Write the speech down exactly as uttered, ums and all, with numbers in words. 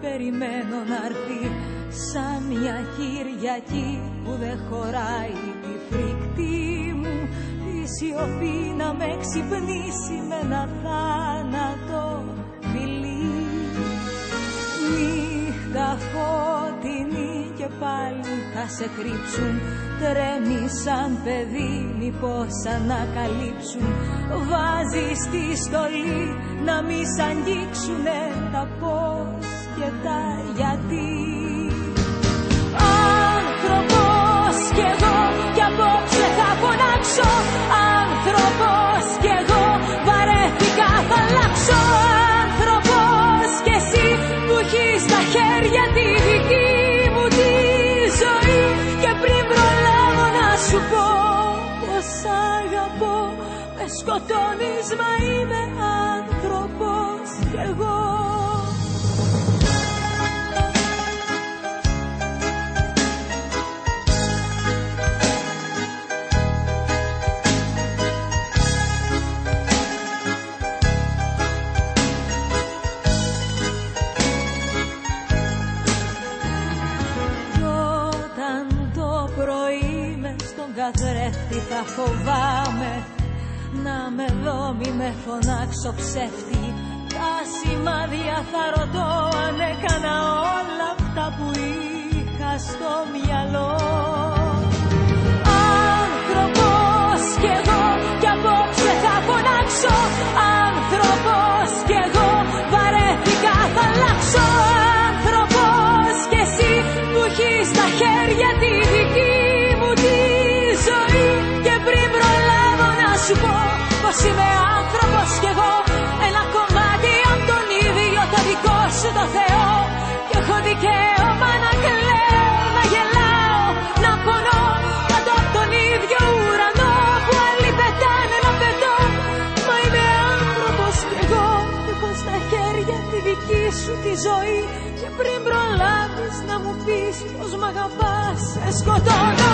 περιμένω να'ρθεί σαν μια Κυριακή που δεν χωράει τη φρικτή μου η σιωπή να με ξυπνήσει με ένα θάνατο φιλί. Νύχτα φωτεινή και πάλι θα σε κρύψουν, τρέμει σαν παιδί μήπως ανακαλύψουν. Βάζεις τη στολή να μη σ' αγγίξουνε τα πώς και τα γιατί. Άνθρωπος κι εγώ κι απόψε θα φωνάξω. Άνθρωπος κι εγώ βαρέθηκα θα αλλάξω. Άνθρωπος κι εσύ που έχεις στα χέρια τη δική μου τη ζωή. Και πριν προλάβω να σου πω πως αγαπώ, με σκοτώνεις μα είμαι άνθρωπος κι εγώ. Καθρέφτη θα φοβάμαι να με δω μη με φωνάξω ψεύτη. Τα σημάδια θα ρωτώ αν έκανα όλα αυτά που είχα στο μυαλό. Άνθρωπος κι εγώ κι απόψε θα φωνάξω. Άνθρωπος κι εγώ βαρέθηκα θα αλλάξω. Άνθρωπος κι εσύ που έχεις στα χέρια τη δική μου τη ζωή. Και πριν προλάβω να σου πω πως είμαι άνθρωπος κι εγώ, ένα κομμάτι απ' τον ίδιο το δικό σου το Θεό. Κι έχω δικαίωμα να κλαίω, να γελάω, να πονώ κάτω απ' τον ίδιο ουρανό που άλλοι πετάνε να πετώ. Μα είμαι άνθρωπος κι εγώ, έχω στα χέρια τη δική σου τη ζωή. Και πριν προλάβεις να μου πεις πως μ' αγαπάς, σε σκοτώνω.